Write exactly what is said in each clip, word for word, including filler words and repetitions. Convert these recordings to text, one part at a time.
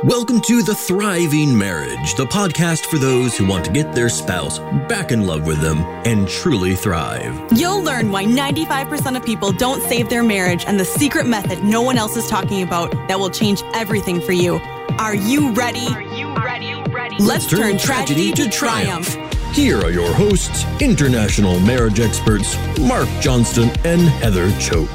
Welcome to The Thriving Marriage, the podcast for those who want to get their spouse back in love with them and truly thrive. You'll learn why ninety-five percent of people don't save their marriage and the secret method no one else is talking about that will change everything for you. Are you ready? Are you ready? ready? Let's, Let's turn, turn tragedy, tragedy to triumph. triumph. Here are your hosts, international marriage experts, Mark Johnston and Heather Choate.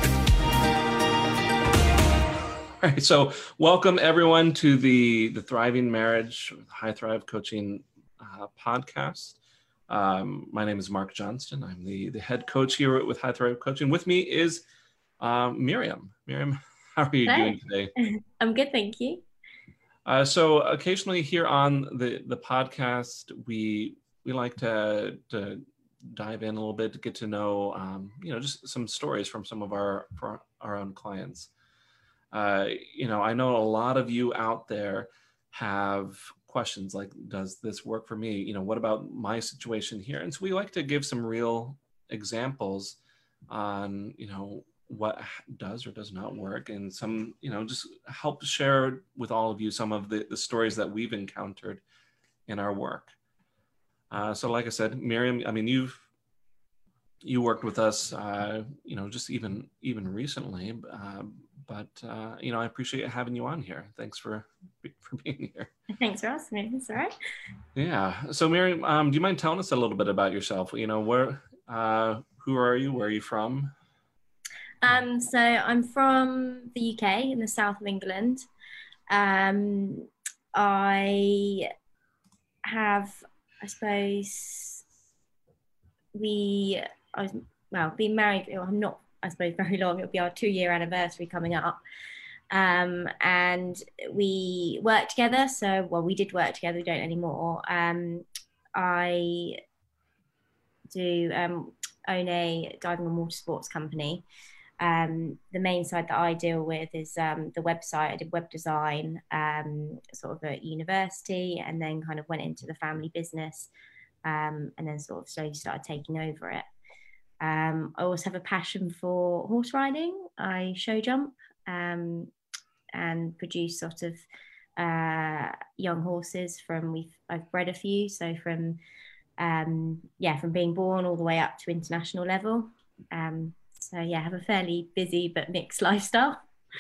All right, so welcome everyone to the, the Thriving Marriage High Thrive Coaching uh, podcast. Um, my name is Mark Johnston. I'm the, the head coach here with High Thrive Coaching. With me is um, Miriam. Miriam, how are you Hi. doing today? I'm good, thank you. Uh, so occasionally here on the, the podcast, we we like to, to dive in a little bit to get to know, um, you know, just some stories from some of our, for our own clients. Uh, you know, I know a lot of you out there have questions like, does this work for me? You know, what about my situation here? And so we like to give some real examples on, you know, what does or does not work, and some, you know, just help share with all of you some of the, the stories that we've encountered in our work. Uh, so like I said, Miriam, I mean, you've, you worked with us, uh, you know, just even, even recently, uh, But, uh, you know, I appreciate having you on here. Thanks for for being here. Thanks for asking me. That's all right. Yeah. So, Miriam, um, do you mind telling us a little bit about yourself? You know, where, uh, who are you? Where are you from? Um, so I'm from the U K in the south of England. Um, I have, I suppose, we, I was, well, being married, I'm not, I suppose, very long. It'll be our two-year anniversary coming up. Um, and we work together. So, well, we did work together. We don't anymore. Um, I do um, own a diving and water sports company. Um, the main side that I deal with is um, the website. I did web design um, sort of at university, and then kind of went into the family business, um, and then sort of slowly started taking over it. Um, I also have a passion for horse riding. I show jump um, and produce sort of uh, young horses from, we've, I've bred a few. So from, um, yeah, from being born all the way up to international level. Um, so yeah, I have a fairly busy but mixed lifestyle.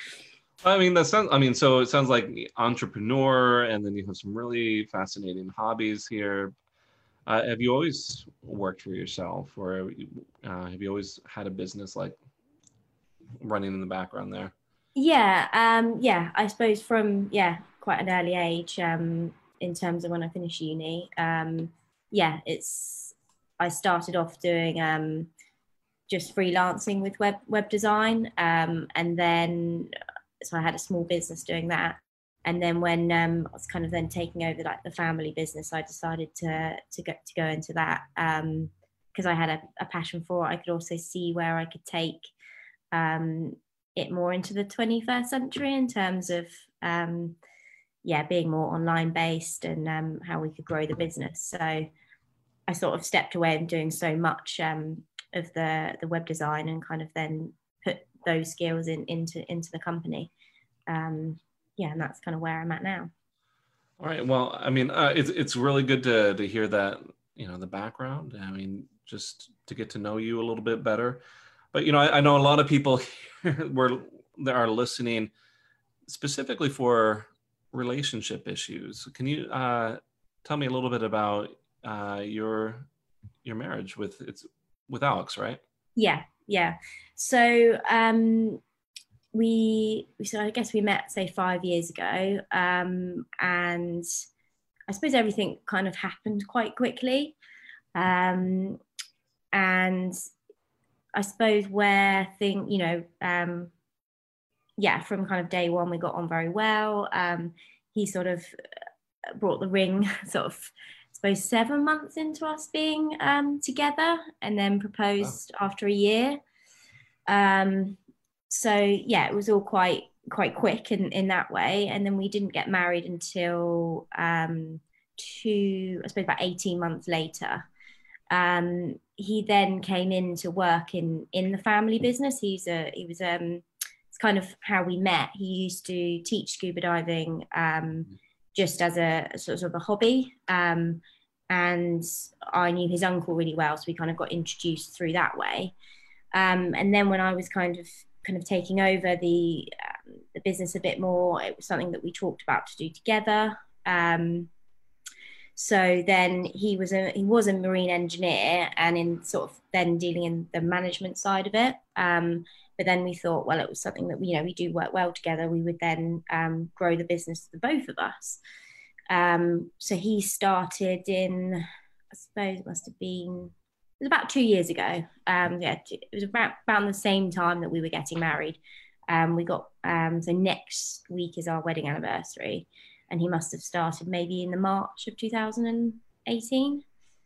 I mean, that sounds, I mean, so it sounds like entrepreneur, and then you have some really fascinating hobbies here. Uh, have you always worked for yourself, or uh, have you always had a business like running in the background there? Yeah, um, yeah, I suppose from, yeah, quite an early age, um, in terms of when I finished uni. Um, yeah, it's, I started off doing um, just freelancing with web, web design. Um, and then, so I had a small business doing that. And then when um, I was kind of then taking over like the family business, I decided to to go to go into that because um, I had a, a passion for it. I could also see where I could take um, it more into the twenty-first century in terms of um, yeah, being more online based and um, how we could grow the business. So I sort of stepped away and doing so much um, of the the web design, and kind of then put those skills in into into the company. Um, Yeah, and that's kind of where I'm at now. All right. Well, I mean, uh, it's it's really good to to hear that, you know, the background. I mean, just to get to know you a little bit better. But, you know, I, I know a lot of people here were that are listening specifically for relationship issues. Can you uh, tell me a little bit about uh, your your marriage with it's with Alex, right? Yeah, yeah. So. Um, We, so I guess we met, say, five years ago, um, and I suppose everything kind of happened quite quickly. Um, and I suppose where thing, you know, um, yeah, from kind of day one, we got on very well. Um, he sort of brought the ring sort of, I suppose, seven months into us being um, together, and then proposed wow. after a year. Um, So yeah, it was all quite quite quick in, in that way. And then we didn't get married until um, two, I suppose about eighteen months later. Um, he then came in to work in in the family business. He's a he was um kind of how we met. He used to teach scuba diving um, just as a, a sort of a hobby. Um, and I knew his uncle really well, so we kind of got introduced through that way. Um, and then when I was kind of kind of taking over the um, the business a bit more, it was something that we talked about to do together. Um, so then he was a he was a marine engineer, and in sort of then dealing in the management side of it. Um, but then we thought, well, it was something that we, you know, we do work well together. We would then um, grow the business, the both of us. Um, so he started in, I suppose it must have been, it was about two years ago. Um, yeah, it was about, about the same time that we were getting married. Um, we got, um, so next week is our wedding anniversary, and he must have started maybe in the March of two thousand eighteen,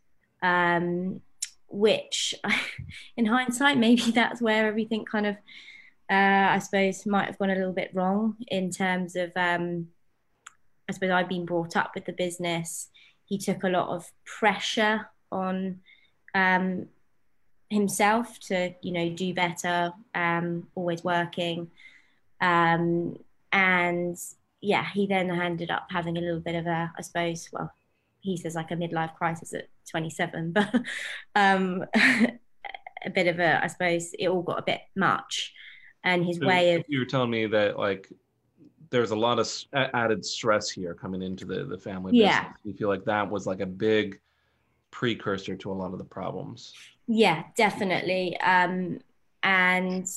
um, which in hindsight, maybe that's where everything kind of, uh, I suppose, might have gone a little bit wrong in terms of, um, I suppose I'd been brought up with the business. He took a lot of pressure on um, himself to, you know, do better, um, always working. Um, and yeah, he then ended up having a little bit of a, I suppose, well, he says like a midlife crisis at twenty-seven, but um, a bit of a, I suppose it all got a bit much. And his so way of... You were telling me that like, there's a lot of added stress here coming into the, the family business. Yeah. You feel like that was like a big precursor to a lot of the problems. Yeah, definitely. Um, and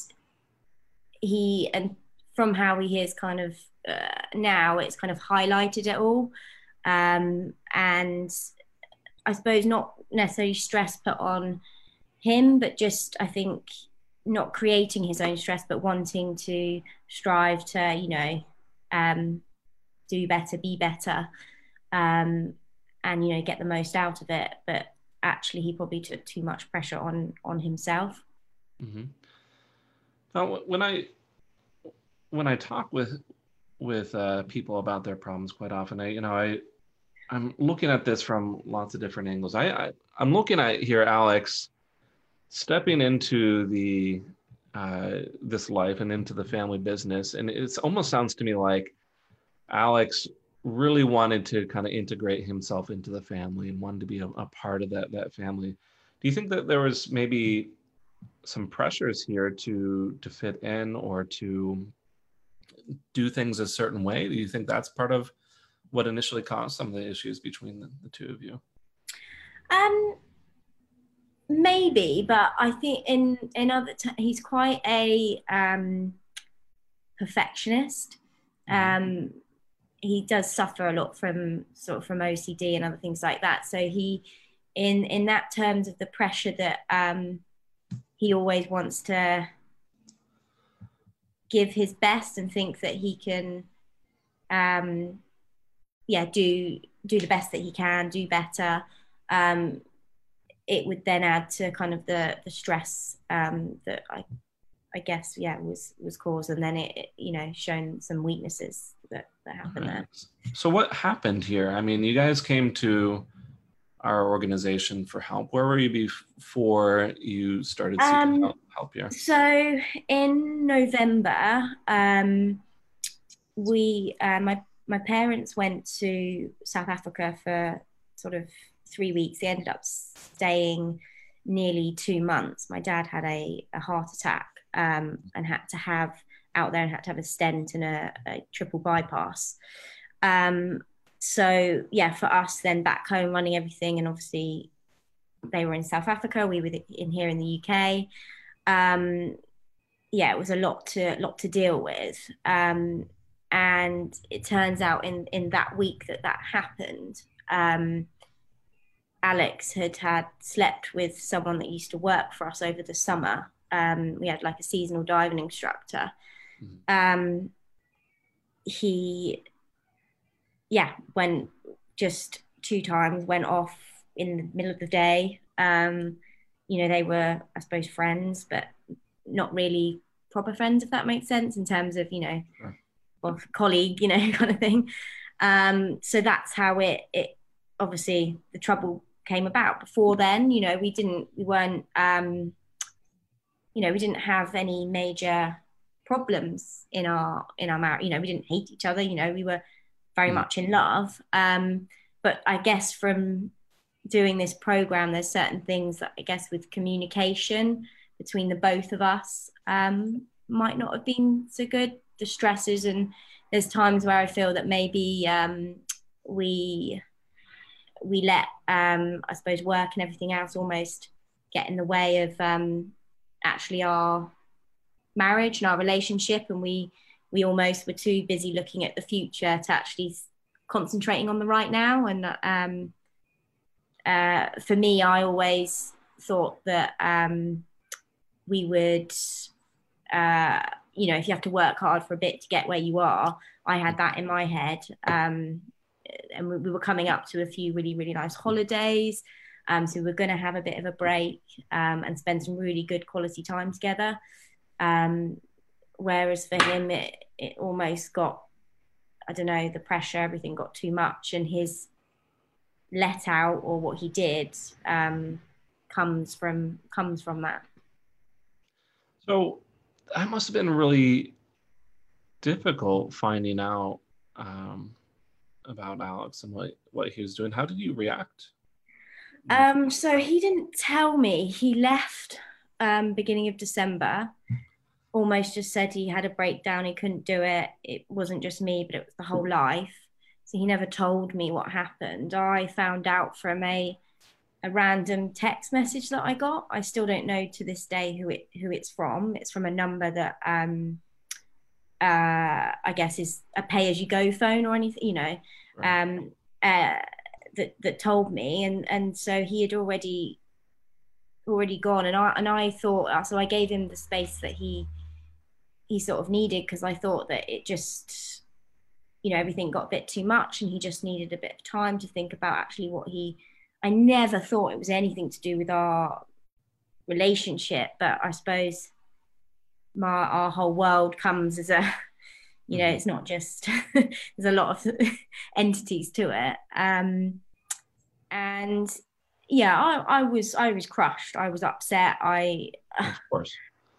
he, and from how he is kind of uh, now, it's kind of highlighted it all. Um, and I suppose not necessarily stress put on him, but just, I think, not creating his own stress, but wanting to strive to, you know, um, do better, be better, um, and, you know, get the most out of it. But actually he probably took too much pressure on on himself. Mm-hmm. Now, when I when I talk with with uh, people about their problems, quite often, I you know I I'm looking at this from lots of different angles. I, I I'm looking at here, Alex, stepping into the uh, this life and into the family business, and it almost sounds to me like Alex really wanted to kind of integrate himself into the family and wanted to be a, a part of that that family. Do you think that there was maybe some pressures here to to fit in or to do things a certain way? Do you think that's part of what initially caused some of the issues between the, the two of you? Um, maybe, but I think in in other t- he's quite a um, perfectionist. Mm-hmm. Um, he does suffer a lot from sort of from O C D and other things like that. So he, in in that terms of the pressure that um, he always wants to give his best and think that he can, um, yeah, do do the best that he can, do better. Um, it would then add to kind of the the stress um, that I, I guess, yeah, was was caused, and then it, it you know, shown some weaknesses that, that happened right. there. So what happened here? I mean, you guys came to our organization for help. Where were you before you started seeking um, help, help here? So in November, um, we uh, my my parents went to South Africa for sort of three weeks. They ended up staying nearly two months. My dad had a, a heart attack um, and had to have out there and had to have a stent and a, a triple bypass. Um, so yeah, for us then back home running everything, and obviously they were in South Africa, we were in here in the U K. Um, yeah, it was a lot to lot to deal with. Um, and it turns out in, in that week that that happened, um, Alex had had slept with someone that used to work for us over the summer. Um, we had like a seasonal diving instructor. Mm-hmm. Um, he, yeah, went just two times, went off in the middle of the day. Um, you know, they were, I suppose, friends, but not really proper friends, if that makes sense, in terms of, you know, sure. or colleague, you know, kind of thing. Um, so that's how it, it obviously the trouble came about. Before then, you know, we didn't, we weren't, um, you know, we didn't have any major problems in our in our marriage. You know, we didn't hate each other. You know, we were very Mm. much in love. Um, but I guess from doing this program, there's certain things that I guess with communication between the both of us um, might not have been so good. The stresses, and there's times where I feel that maybe um, we we let um, I suppose work and everything else almost get in the way of um, actually our marriage and our relationship, and we we almost were too busy looking at the future to actually concentrating on the right now. And um, uh, for me, I always thought that um, we would, uh, you know, if you have to work hard for a bit to get where you are, I had that in my head. Um, and we, we were coming up to a few really, really nice holidays. Um, so we're going to have a bit of a break um, and spend some really good quality time together. Um, whereas for him, it, it almost got, I don't know, the pressure, everything got too much, and his let out, or what he did, um, comes from comes from that. So that must have been really difficult finding out um, about Alex and what, what he was doing. How did you react? Um, so he didn't tell me. He left um, beginning of December. Almost just said he had a breakdown, he couldn't do it. It wasn't just me, but it was the whole life. So he never told me what happened. I found out from a a random text message that I got. I still don't know to this day who it who it's from. It's from a number that um, uh, I guess is a pay-as-you-go phone or anything, you know, Right. um, uh, that that told me, and and so he had already already gone, and I and I thought, so I gave him the space that he he sort of needed, because I thought that it just, you know, everything got a bit too much, and he just needed a bit of time to think about actually what he, I never thought it was anything to do with our relationship, but I suppose my our whole world comes as a, you know, it's not just, there's a lot of entities to it. Um, and yeah, I, I was, I was crushed. I was upset. I, Of course.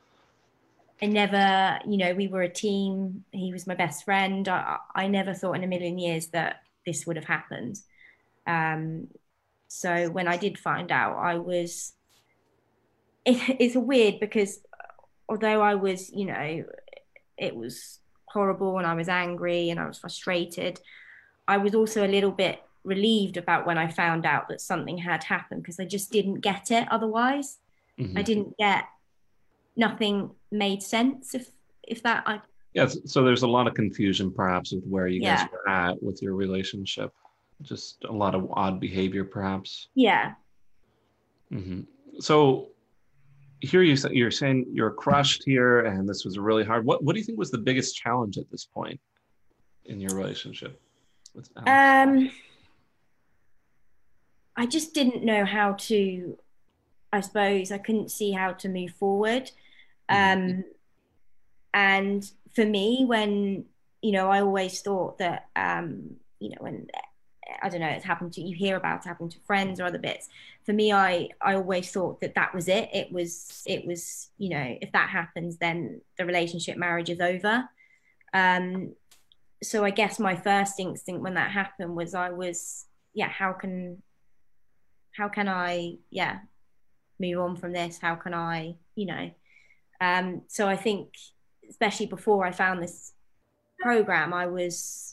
I never, you know, we were a team. He was my best friend. I, I never thought in a million years that this would have happened. Um, so when I did find out, I was, it, it's weird because although I was, you know, it was horrible and I was angry and I was frustrated, I was also a little bit relieved about when I found out that something had happened, because I just didn't get it otherwise. Mm-hmm. I didn't get, nothing made sense, if if that I Yeah, so there's a lot of confusion perhaps with where you yeah. guys were at with your relationship. Just a lot of odd behavior perhaps. Yeah. Mm-hmm. So here you say, you're saying you're crushed here and this was really hard. What what do you think was the biggest challenge at this point in your relationship with Alex? Um, I just didn't know how to, I suppose I couldn't see how to move forward. Um, mm-hmm. And for me, when, you know, I always thought that, um, you know, when, I don't know, it's happened to, you hear about it happening to friends or other bits. For me, I, I always thought that that was it. It was, it was, you know, if that happens, then the relationship, marriage is over. Um, so I guess my first instinct when that happened was I was, yeah, how can, how can I, yeah, move on from this? How can I, you know, um, so I think, especially before I found this program, I was,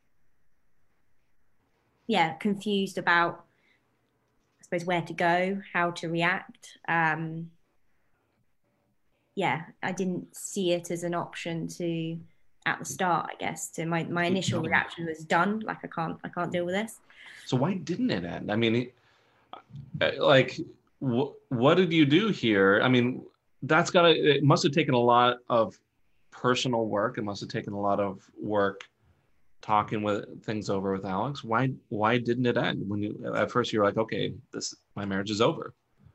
yeah, confused about, I suppose, where to go, how to react. Um, yeah, I didn't see it as an option to, at the start, I guess, to my, my initial reaction was done. Like, I can't, I can't deal with this. So why didn't it end? I mean, like, wh- what did you do here? I mean, that's gotta, it must have taken a lot of personal work. It must have taken a lot of work talking with things over with Alex. Why why didn't it end? When you at first you were like, okay, this my marriage is over.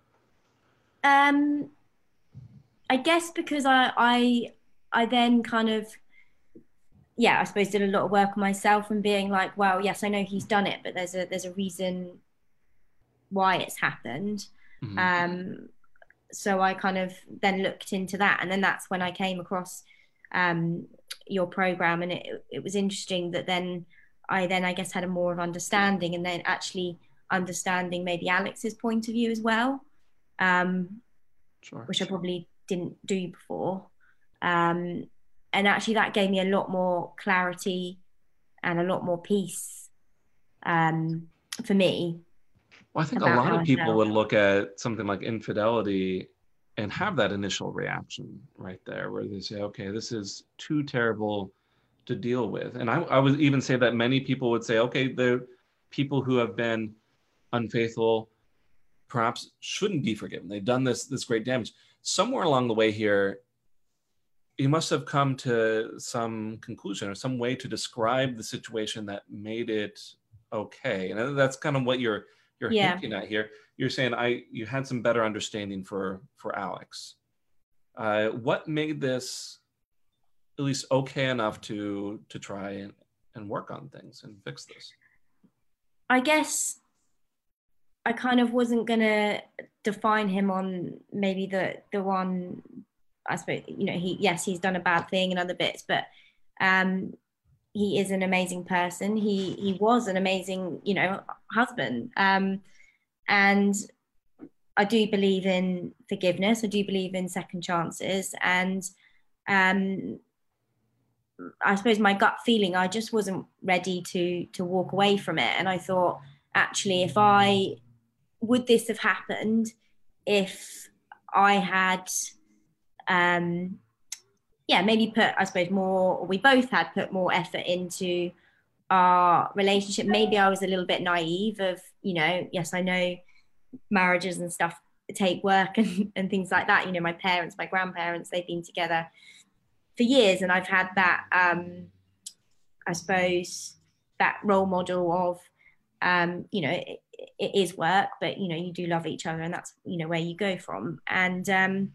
Um I guess because I I I then kind of, yeah, I suppose did a lot of work on myself and being like, well, yes, I know he's done it, but there's a there's a reason why it's happened. Mm-hmm. Um so I kind of then looked into that, and then that's when I came across um, your program, and it it was interesting that then I then I guess had a more of understanding, and then actually understanding maybe Alex's point of view as well, um, Sure. which I probably didn't do before. Um, and actually that gave me a lot more clarity and a lot more peace um, for me. Well, I think a about lot how of I people felt. would look at something like infidelity and have that initial reaction right there where they say, okay, this is too terrible to deal with. And I, I would even say that many people would say, okay, the people who have been unfaithful perhaps shouldn't be forgiven. They've done this, this great damage. Somewhere along the way here, you must have come to some conclusion or some way to describe the situation that made it okay. And that's kind of what you're you're Yeah. hinting at here. You're saying I you had some better understanding for for Alex. Uh, what made this at least okay enough to to try and, and work on things and fix this? I guess I kind of wasn't gonna define him on maybe the the one, I suppose, you know, he yes, he's done a bad thing and other bits, but um he is an amazing person. He he was an amazing, you know, husband. Um and I do believe in forgiveness. I do believe in second chances. And um I suppose my gut feeling, I just wasn't ready to to walk away from it. And I thought, actually, if I would this have happened if I had um yeah, maybe put, I suppose, more, or we both had put more effort into our relationship. Maybe I was a little bit naive of, you know, yes, I know marriages and stuff take work and, and things like that. You know, my parents, my grandparents, they've been together for years, and I've had that, um, I suppose, that role model of, um, you know, it, it is work, but, you know, you do love each other, and that's, you know, where you go from. And um,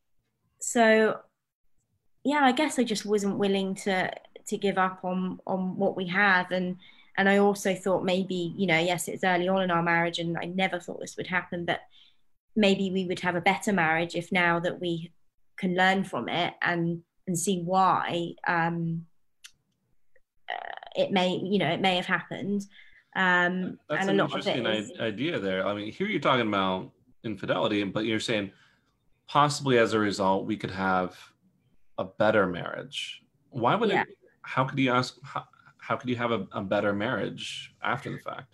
so, yeah, I guess I just wasn't willing to to give up on on what we have. And and I also thought maybe, you know, yes, it's early on in our marriage and I never thought this would happen, but maybe we would have a better marriage if now that we can learn from it and and see why um uh, it may, you know, it may have happened. Um That's and an a lot of it interesting is, i- idea there. I mean, here you're talking about infidelity, but you're saying possibly as a result we could have a better marriage. Why would yeah. it? How could you ask? How, how could you have a, a better marriage after the fact?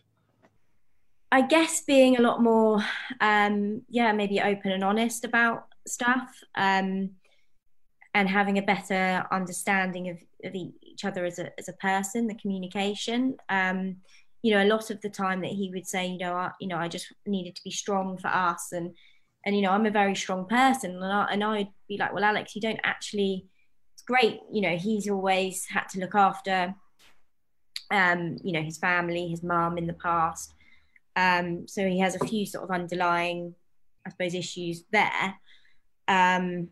I guess being a lot more, um, yeah, maybe open and honest about stuff, um, and having a better understanding of, of each other as a as a person, the communication. Um, you know, a lot of the time that he would say, you know, I, you know, I just needed to be strong for us, and and you know, I'm a very strong person, and I and I'd be like, well, Alex, you don't actually. It's great, you know, he's always had to look after, um, you know, his family, his mum in the past. Um, so he has a few sort of underlying, I suppose, issues there. Um,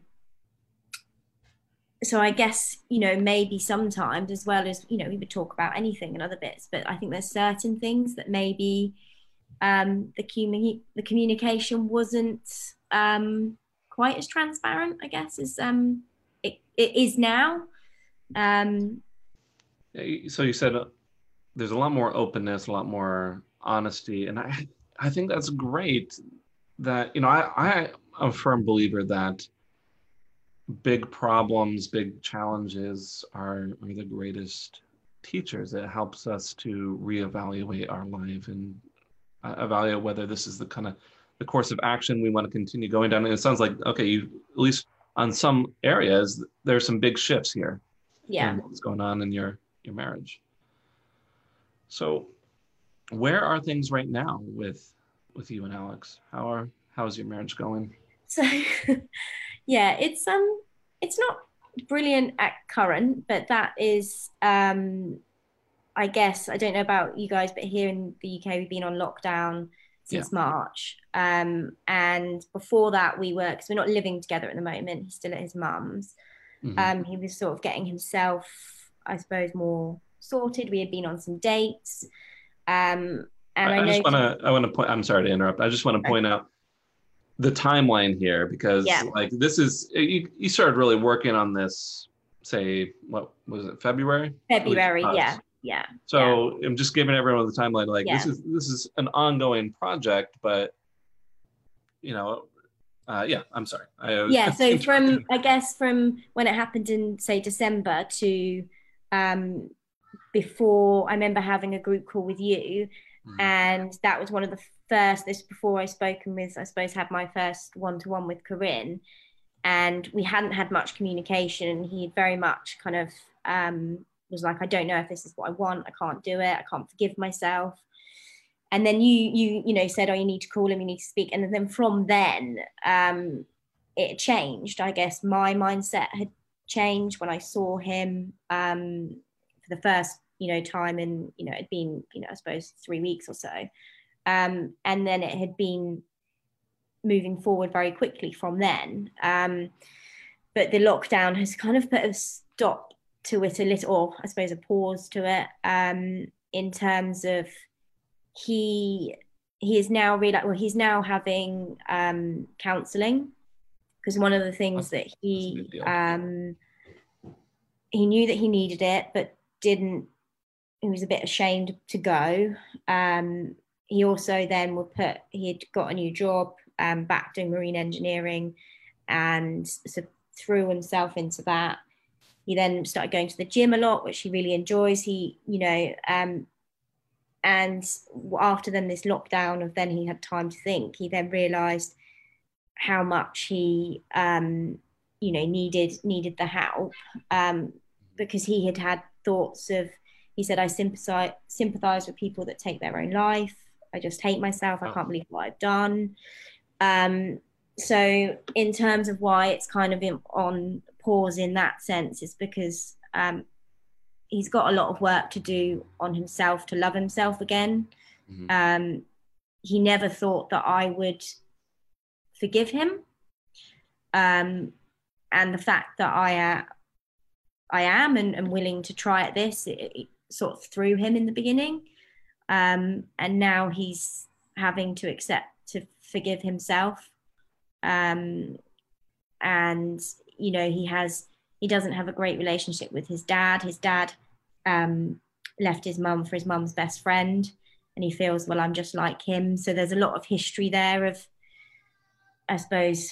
so I guess, you know, maybe sometimes, as well as, you know, we would talk about anything and other bits, but I think there's certain things that maybe um, the, commu- the communication wasn't um, quite as transparent, I guess, as um, it, it is now. Um, So you said uh, there's a lot more openness, a lot more honesty, and I I think that's great. That, you know, I I am a firm believer that big problems, big challenges are, are the greatest teachers. It helps us to reevaluate our life and uh, evaluate whether this is the kind of the course of action we want to continue going down. And it sounds like, okay, you at least on some areas there's some big shifts here. yeah. In what's going on in your your marriage. So where are things right now with with you and Alex? How are how's your marriage going? So yeah, it's um it's not brilliant at current, but that is um I guess, I don't know about you guys, but here in the U K we've been on lockdown since Yeah. March. Um and before that we were, because we're not living together at the moment, he's still at his mum's. Mhm. Um he was sort of getting himself, I suppose, more sorted. We had been on some dates. Um and I, I, I just know want to I want to point I'm sorry to interrupt. I just want to point out the timeline here because Yeah. like this is you, you started really working on this say, what was it, February? February, yeah, yeah. So yeah. I'm just giving everyone the timeline. Like yeah. this is this is an ongoing project, but you know, uh, yeah. I'm sorry. I, yeah. So from I guess from when it happened in say December to um, before, I remember having a group call with you, mm. and that was one of the first. This before I spoken with, I suppose, had my first one to one with Corinne. And we hadn't had much communication. He very much kind of um, was like, I don't know if this is what I want. I can't do it. I can't forgive myself. And then you, you, you know, said, oh, you need to call him, you need to speak. And then from then, um, it changed. I guess my mindset had changed when I saw him um, for the first, you know, time in, you know, it'd been, you know, I suppose three weeks or so. Um, and then it had been moving forward very quickly from then. Um, but the lockdown has kind of put a stop to it a little, or I suppose a pause to it, um, in terms of he he is now really, well, he's now having um, counselling, because one of the things that he um, he knew that he needed it, but didn't, he was a bit ashamed to go. Um, he also then would put, he had got a new job, Um, back doing marine engineering, and so threw himself into that. He then started going to the gym a lot, which he really enjoys. He, you know, um, and after then this lockdown of then he had time to think, he then realised how much he, um, you know, needed needed the help, um, because he had had thoughts of, he said, I sympathise sympathise with people that take their own life. I just hate myself. I can't believe what I've done. Um, so in terms of why it's kind of in, on pause in that sense, is because um, he's got a lot of work to do on himself to love himself again. Mm-hmm. Um, he never thought that I would forgive him. Um, and the fact that I, uh, I am and, and willing to try at this, it, it sort of threw him in the beginning. Um, and now he's having to accept to forgive himself, um, and you know he has he doesn't have a great relationship with his dad. His dad um, left his mum for his mum's best friend, and he feels, well, I'm just like him. So there's a lot of history there of, I suppose,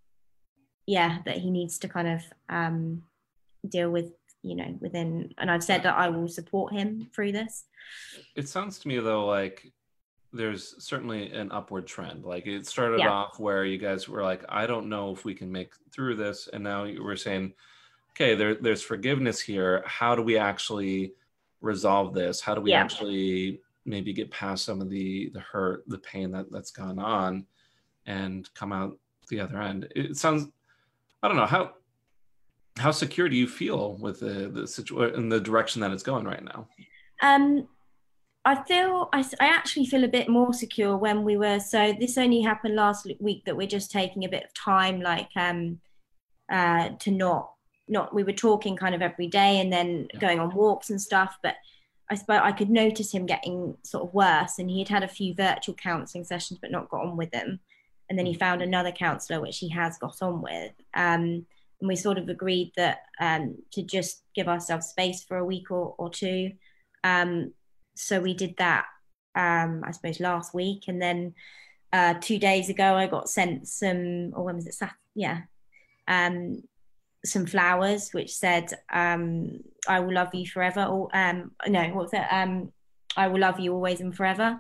yeah, that he needs to kind of um, deal with, you know, within. And I've said that I will support him through this. It sounds to me though like there's certainly an upward trend. Like it started yeah. off where you guys were like, I don't know if we can make through this. And now you were saying, okay, there, there's forgiveness here. How do we actually resolve this? How do we yeah. actually maybe get past some of the, the hurt, the pain that, that's gone on and come out the other end? It sounds, I don't know, how, how secure do you feel with the, the situation in the direction that it's going right now? Um, I feel, I, I actually feel a bit more secure when we were, so this only happened last week, that we're just taking a bit of time, like um, uh, to not, not, we were talking kind of every day and then yeah. going on walks and stuff, but I suppose I could notice him getting sort of worse, and he had had a few virtual counselling sessions but not got on with them. And then he found another counsellor, which he has got on with. Um, and we sort of agreed that um, to just give ourselves space for a week or, or two. Um, So we did that, um, I suppose, last week. And then uh, two days ago, I got sent some, or when was it? Sat- yeah, um, some flowers, which said, um, I will love you forever. Or um, no, what was it? Um, I will love you always and forever.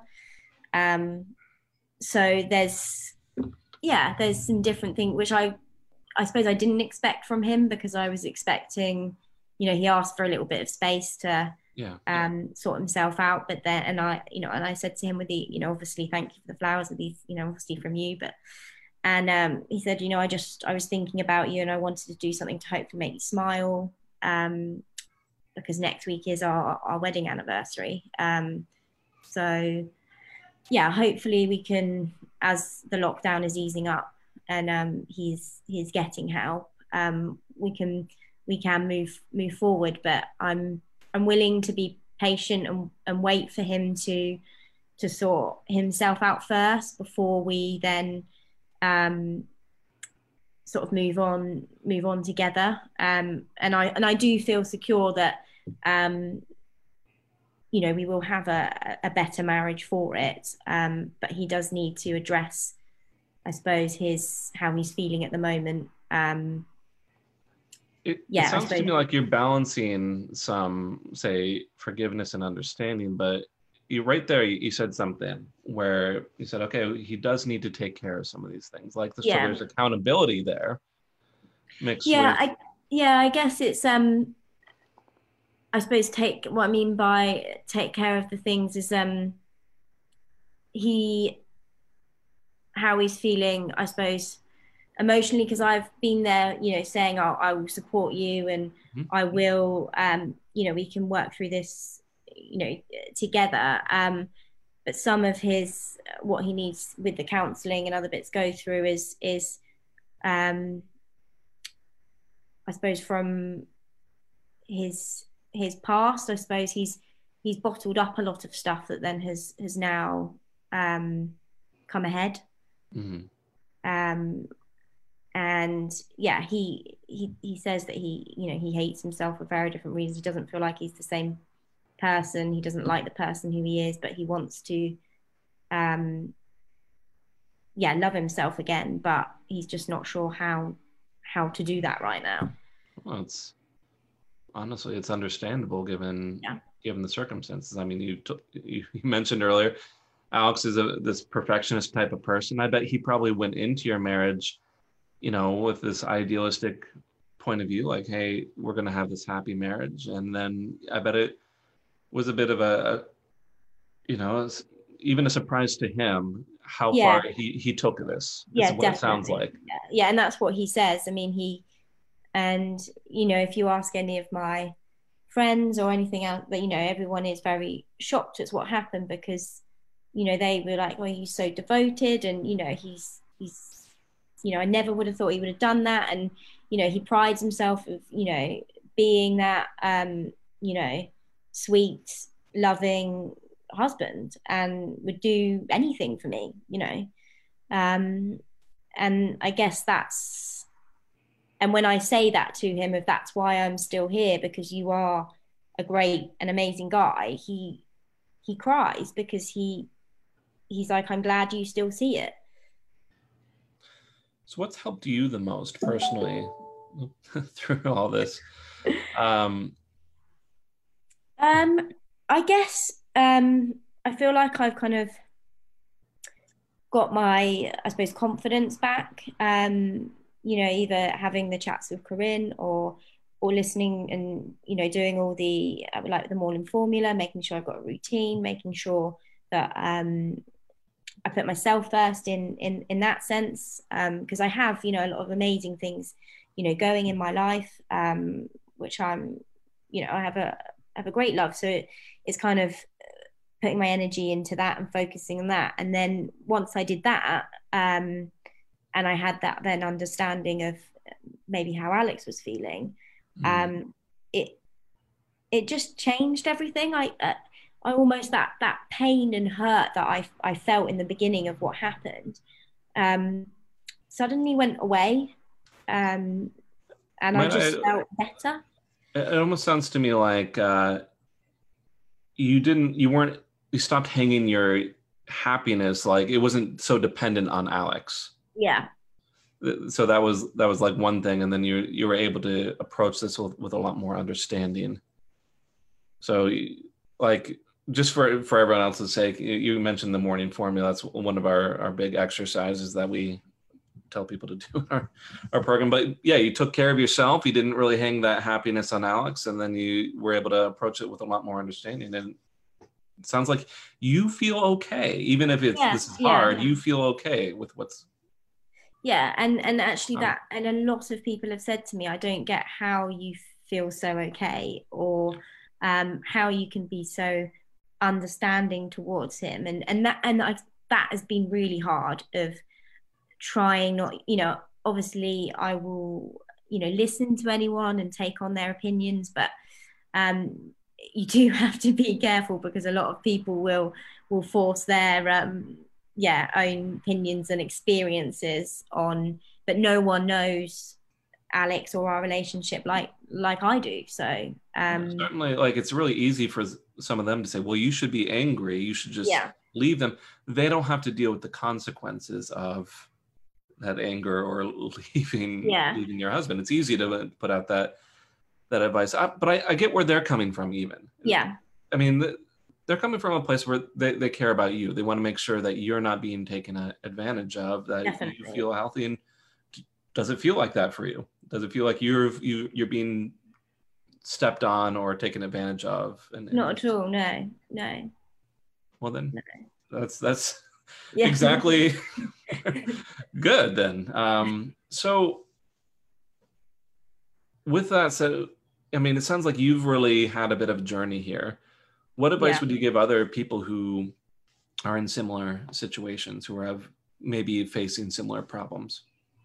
Um, so there's, yeah, there's some different things, which I, I suppose I didn't expect from him, because I was expecting, you know, he asked for a little bit of space to, Yeah, um, yeah. sort himself out, but then, and I, you know, and I said to him with the, you know, obviously, thank you for the flowers, with these, you know, obviously from you, but, and um, he said, you know, I just, I was thinking about you, and I wanted to do something to hopefully make you smile, um, because next week is our, our wedding anniversary. Um, so yeah, hopefully we can, as the lockdown is easing up and um, he's, he's getting help, um, we can, we can move, move forward, but I'm, I'm willing to be patient and, and wait for him to to sort himself out first before we then um, sort of move on, move on together. Um, and I and I do feel secure that, um, you know, we will have a, a better marriage for it. Um, but he does need to address, I suppose, his how he's feeling at the moment. Um, it, yeah, it sounds to me like you're balancing some, say, forgiveness and understanding, but you right there, you, you said something where you said, okay, he does need to take care of some of these things. Like, yeah. So there's accountability there. Mixed yeah, with... I yeah, I guess it's um, I suppose take what I mean by take care of the things is um, he how he's feeling, I suppose, emotionally, because I've been there, you know, saying, oh, I will support you and mm-hmm. I will, um, you know, we can work through this, you know, together. Um, but some of his, what he needs with the counselling and other bits go through is, is um, I suppose from his, his past, I suppose he's, he's bottled up a lot of stuff that then has, has now um, come ahead. Mm-hmm. Um, and yeah, he he he says that he you know he hates himself for very different reasons. He doesn't feel like he's the same person. He doesn't like the person who he is, but he wants to, um, yeah, love himself again. But he's just not sure how how to do that right now. Well, it's honestly it's understandable given yeah. given the circumstances. I mean, you t- you mentioned earlier, Alex is a this perfectionist type of person. I bet he probably went into your marriage, you know, with this idealistic point of view, like, hey, we're going to have this happy marriage. And then I bet it was a bit of a, a you know, even a surprise to him how yeah. far he, he took this. Yeah, what definitely. It sounds like. Yeah. yeah, and that's what he says. I mean, he, and, you know, if you ask any of my friends or anything else, that, you know, everyone is very shocked at what happened because, you know, they were like, well, he's so devoted and, you know, he's, he's, you know, I never would have thought he would have done that. And, you know, he prides himself of, you know, being that, um, you know, sweet, loving husband and would do anything for me, you know. Um, and I guess that's, and when I say that to him, if that's why I'm still here, because you are a great and amazing guy, he, he cries because he, he's like, I'm glad you still see it. So what's helped you the most personally through all this? Um, um, I guess um, I feel like I've kind of got my, I suppose, confidence back. Um, you know, either having the chats with Corinne or or listening and, you know, doing all the, like the morning formula, making sure I've got a routine, making sure that um, I put myself first in in in that sense, because um, I have, you know, a lot of amazing things, you know, going in my life, um, which I'm, you know, I have a have a great love. So it, it's kind of putting my energy into that and focusing on that. And then once I did that, um, and I had that then understanding of maybe how Alex was feeling, mm. um, it it just changed everything. I. Uh, I almost that that pain and hurt that I I felt in the beginning of what happened um, suddenly went away, um, and Might I just I, felt better. It almost sounds to me like uh, you didn't, you weren't, you stopped hanging your happiness, like it wasn't so dependent on Alex. Yeah. So that was that was like one thing, and then you you were able to approach this with, with a lot more understanding. So, like. Just for, for everyone else's sake, you mentioned the morning formula. That's one of our, our big exercises that we tell people to do in our, our program. But yeah, you took care of yourself. You didn't really hang that happiness on Alex. And then you were able to approach it with a lot more understanding. And it sounds like you feel okay. Even if it's, yeah, this is hard, yeah. You feel okay with what's. Yeah. And, and actually that, and a lot of people have said to me, I don't get how you feel so okay, or um, how you can be so understanding towards him, and and that and I, that has been really hard of trying not, you know, obviously I will, you know, listen to anyone and take on their opinions, but um you do have to be careful because a lot of people will will force their um yeah own opinions and experiences on but no one knows Alex or our relationship like like I do. So um, certainly, like it's really easy for some of them to say, well, you should be angry. You should just yeah. leave them. They don't have to deal with the consequences of that anger or leaving yeah. leaving your husband. It's easy to put out that that advice. I, but I, I get where they're coming from even. Yeah. I mean, they're coming from a place where they, they care about you. They want to make sure that you're not being taken advantage of, that Definitely. you feel healthy. And does it feel like that for you? Does it feel like you're you, you're being stepped on or taken advantage of? And, and not at all. No, no. Well, then no. that's that's yeah. exactly good then. Um, so with that said, I mean, it sounds like you've really had a bit of a journey here. What advice yeah. would you give other people who are in similar situations, who have maybe facing similar problems?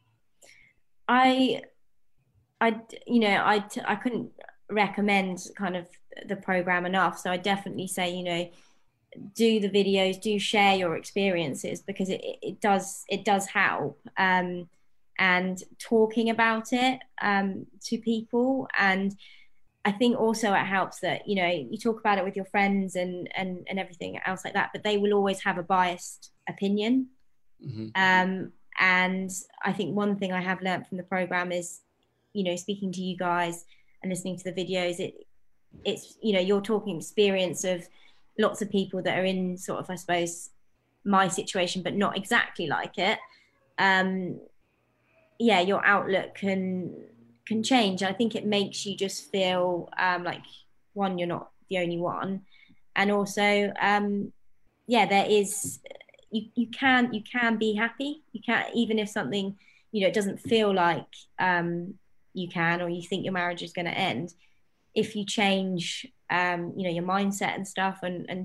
I, I, you know, I, I couldn't recommend kind of the program enough. So I definitely say, you know, do the videos, do share your experiences, because it, it does, it does help. Um, and talking about it um, to people. And I think also it helps that, you know, you talk about it with your friends and, and, and everything else like that, but they will always have a biased opinion. Mm-hmm. Um, and I think one thing I have learned from the program is, you know, speaking to you guys and listening to the videos, it it's, you know, you're talking experience of lots of people that are in sort of, I suppose, my situation, but not exactly like it. Um, yeah, your outlook can can change. I think it makes you just feel um, like, one, you're not the only one, and also, um, yeah, there is you you can you can be happy. You can, even if something, you know, it doesn't feel like um, you can, or you think your marriage is going to end. If you change, um, you know, your mindset and stuff, and and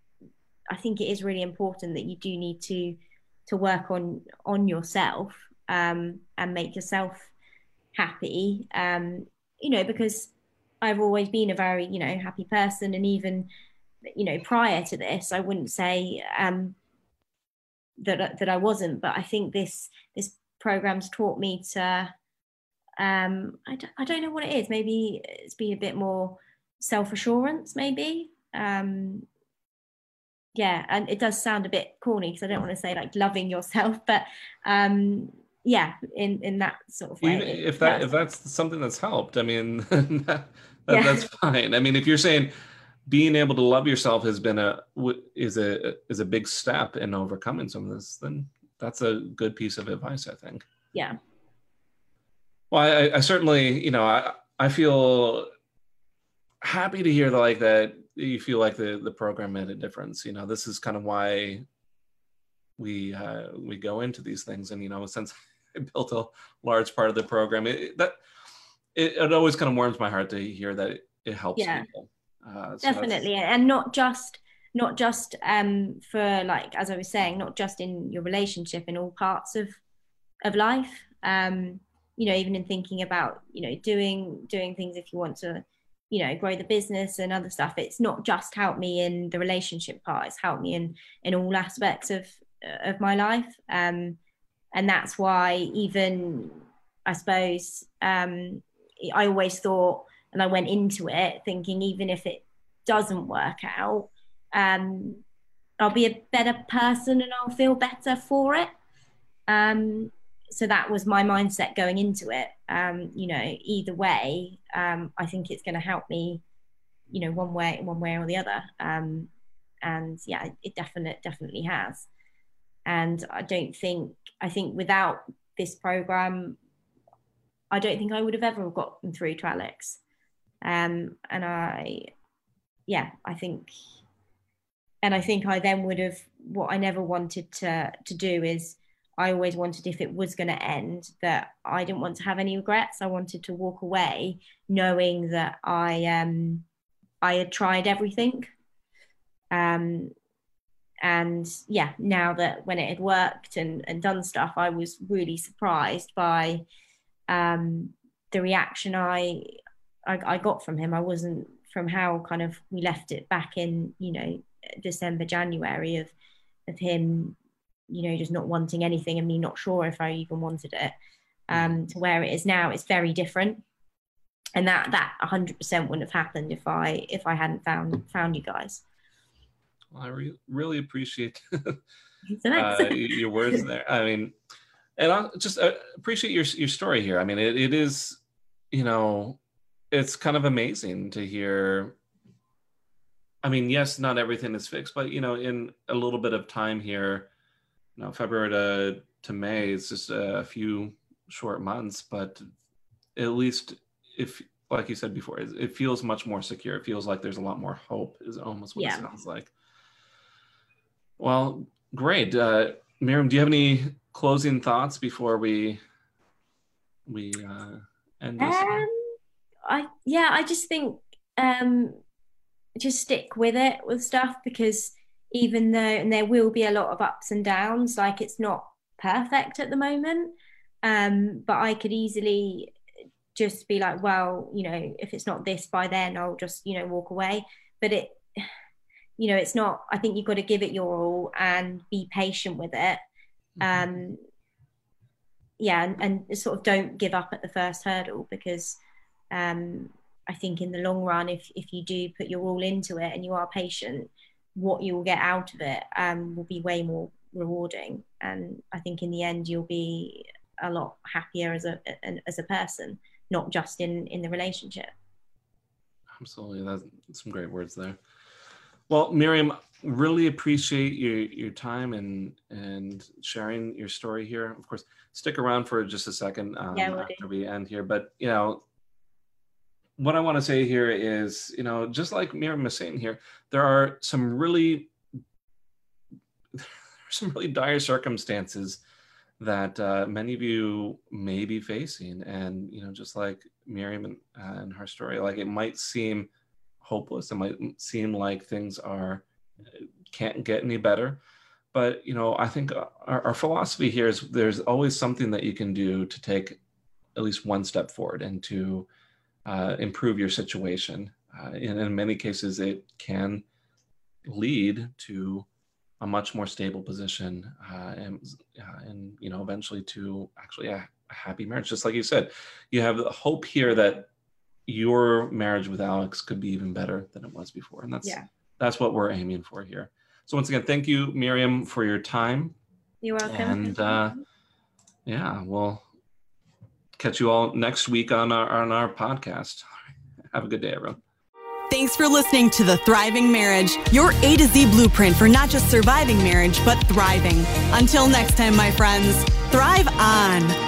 I think it is really important that you do need to to work on on yourself um, and make yourself happy. Um, you know, because I've always been a very, you know, happy person, and even, you know, prior to this, I wouldn't say um, that that I wasn't. But I think this this program's taught me to. Um, I don't, I don't know what it is. Maybe it's been a bit more self-assurance, maybe. Um, yeah, and it does sound a bit corny because I don't want to say like loving yourself, but um, yeah, in, in that sort of way. Even if that yeah. if that's something that's helped, I mean, that, that, yeah. that's fine. I mean, if you're saying being able to love yourself has been a is a is a big step in overcoming some of this, then that's a good piece of advice, I think. Yeah. Well, I, I certainly, you know, I, I feel happy to hear that, like that you feel like the, the program made a difference. You know, this is kind of why we uh, we go into these things. And, you know, since I built a large part of the program, it, that it, it always kind of warms my heart to hear that it, it helps yeah. people. Uh, so Definitely. And not just, not just um, for, like, as I was saying, not just in your relationship, in all parts of, of life. Um, you know, even in thinking about, you know, doing doing things if you want to, you know, grow the business and other stuff. It's not just helped me in the relationship part, it's helped me in in all aspects of of my life. Um, and that's why even, I suppose, um, I always thought, and I went into it thinking, even if it doesn't work out, um, I'll be a better person and I'll feel better for it. Um, So that was my mindset going into it. Um, you know, either way, um, I think it's going to help me, you know, one way, one way or the other. Um, and yeah, it definitely, definitely has. And I don't think, I think without this program, I don't think I would have ever gotten through to Alex. Um, and I, yeah, I think, and I think I then would have, what I never wanted to to do is, I always wanted, if it was going to end, that I didn't want to have any regrets. I wanted to walk away knowing that I um I had tried everything. Um, and yeah, now that when it had worked and, and done stuff, I was really surprised by um the reaction I, I I got from him. I wasn't, from how kind of we left it back in, you know, December, January, of of him, you know, just not wanting anything and me not sure if I even wanted it. um, to where it is now, it's very different. And that that one hundred percent wouldn't have happened if I if I hadn't found found you guys. Well, I re- really appreciate uh, your words there. I mean, and I just uh, appreciate your your story here. I mean, it, it is, you know, it's kind of amazing to hear. I mean, yes, not everything is fixed, but, you know, in a little bit of time here, you know, February to, to May, it's just a few short months, but at least if, like you said before, it, it feels much more secure. It feels like there's a lot more hope is almost what yeah. it sounds like. Well, great. Uh, Miriam, do you have any closing thoughts before we, we uh, end this? Um, I, yeah, I just think, um, just stick with it with stuff, because even though, and there will be a lot of ups and downs, like it's not perfect at the moment, um but I could easily just be like, well, you know, if it's not this by then, I'll just, you know, walk away. But it, you know, it's not, I think you've got to give it your all and be patient with it. um yeah and, and sort of don't give up at the first hurdle, because um I think in the long run, if if you do put your all into it and you are patient, what you will get out of it um, will be way more rewarding. And I think in the end, you'll be a lot happier as a as a person, not just in, in the relationship. Absolutely. That's some great words there. Well, Miriam, really appreciate your, your time and and sharing your story here. Of course, stick around for just a second um, yeah, after do. we end here. But, you know, what I want to say here is, you know, just like Miriam was saying here, there are some really, some really dire circumstances that uh, many of you may be facing. And, you know, just like Miriam and, uh, and her story, like it might seem hopeless. It might seem like things are, can't get any better. But, you know, I think our, our philosophy here is there's always something that you can do to take at least one step forward and to Uh, improve your situation. Uh, and in many cases, it can lead to a much more stable position uh, and, uh, and, you know, eventually to actually a, a happy marriage. Just like you said, you have the hope here that your marriage with Alex could be even better than it was before. And that's, yeah. that's what we're aiming for here. So once again, thank you, Miriam, for your time. You're welcome. And uh, yeah, well, catch you all next week on our on our podcast. Have a good day, everyone. Thanks for listening to The Thriving Marriage, your A to Z blueprint for not just surviving marriage, but thriving. Until next time, my friends, thrive on.